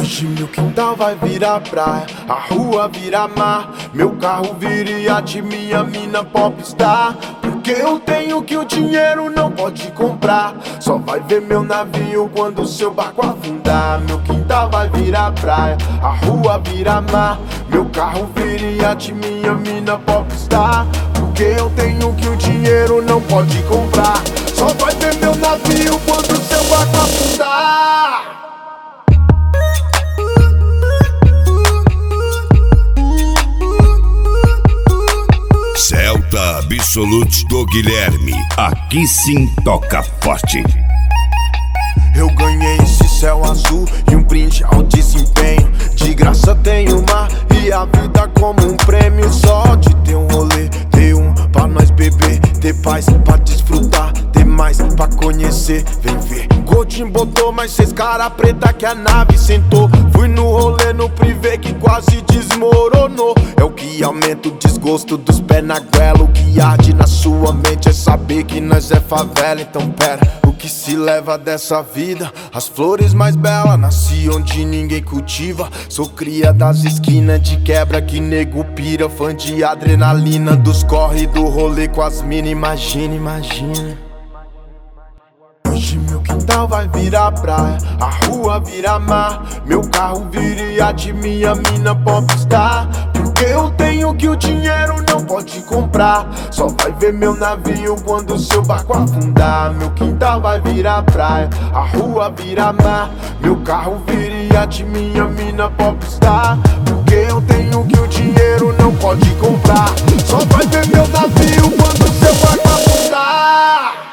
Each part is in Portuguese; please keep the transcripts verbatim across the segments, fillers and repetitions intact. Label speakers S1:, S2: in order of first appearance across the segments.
S1: Hoje meu quintal vai virar praia, a rua vira mar, meu carro vira iate, minha mina popstar. Porque eu tenho que o dinheiro não pode comprar, só vai ver meu navio quando seu barco afundar. Meu quintal vai virar praia, a rua vira mar, meu carro vira iate, minha mina popstar. Porque eu tenho que o dinheiro não pode comprar, só vai ver meu navio quando seu barco afundar.
S2: Celta Absolute do Guilherme, aqui sim toca forte.
S1: Eu ganhei esse céu azul e um brinde ao desempenho. De graça tenho mar e a vida como um prêmio. Só de ter um rolê, ter um pra nós beber, ter paz pra desfrutar, ter mais pra conhecer. Vem ver, Godinho botou mais seis cara preta que a nave sentou. Fui no rolê no privê que quase desmoronou. É o que aumenta o desgosto dos pés na goela. O que arde na sua mente é saber que nós é favela. Então pera, o que se leva dessa vida? As flores mais belas nasci onde ninguém cultiva. Sou cria das esquinas de quebra que nego pira. Fã de adrenalina dos corre do rolê com as mina. Imagina, imagina. Hoje meu quintal vai virar praia, a rua vira mar, meu carro vira iate, minha mina popstar. Porque eu tenho que o dinheiro não pode comprar, só vai ver meu navio quando seu barco afundar. Meu quintal vai virar praia, a rua vira mar, meu carro vira iate, minha mina popstar. Porque eu tenho que o dinheiro não pode comprar, só vai ver meu navio quando seu barco afundar.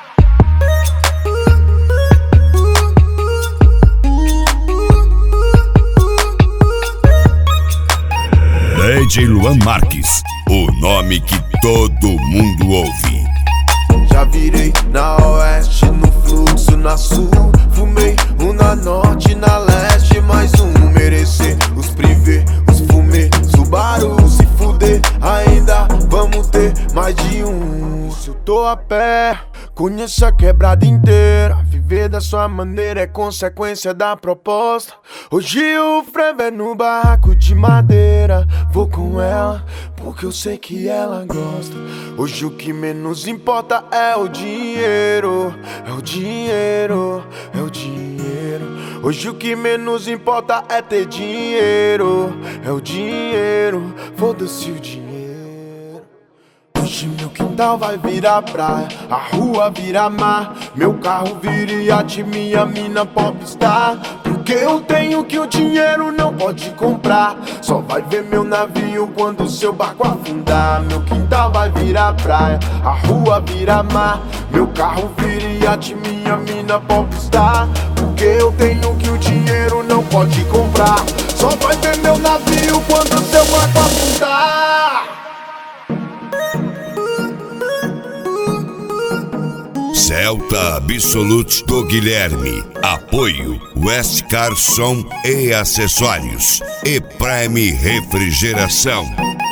S2: D J Luan Marques, o nome que todo mundo ouve.
S1: Já virei na oeste, no fluxo na sul. Fumei um na norte, na leste, mais um. Merecer os privê, os fumê, Subaru. Se fuder, ainda vamos ter mais de um. Se eu tô a pé, conheço a quebrada inteira. Viver da sua maneira é consequência da proposta. Hoje o frevo é no barraco de madeira. Vou com ela, porque eu sei que ela gosta. Hoje o que menos importa é o dinheiro. É o dinheiro, é o dinheiro. Hoje o que menos importa é ter dinheiro. É o dinheiro, foda-se o dinheiro. Hoje meu quintal vai virar praia, a rua vira mar, meu carro vira iate, minha mina popstar. Porque eu tenho que o dinheiro não pode comprar, só vai ver meu navio quando seu barco afundar. Meu quintal vai virar praia, a rua vira mar, meu carro vira iate, minha mina popstar. Porque eu tenho que o dinheiro não pode comprar, só vai ver meu navio quando seu barco afundar.
S2: Celta Absolute do Guilherme, apoio West Car Som e Acessórios e Prime Refrigeração.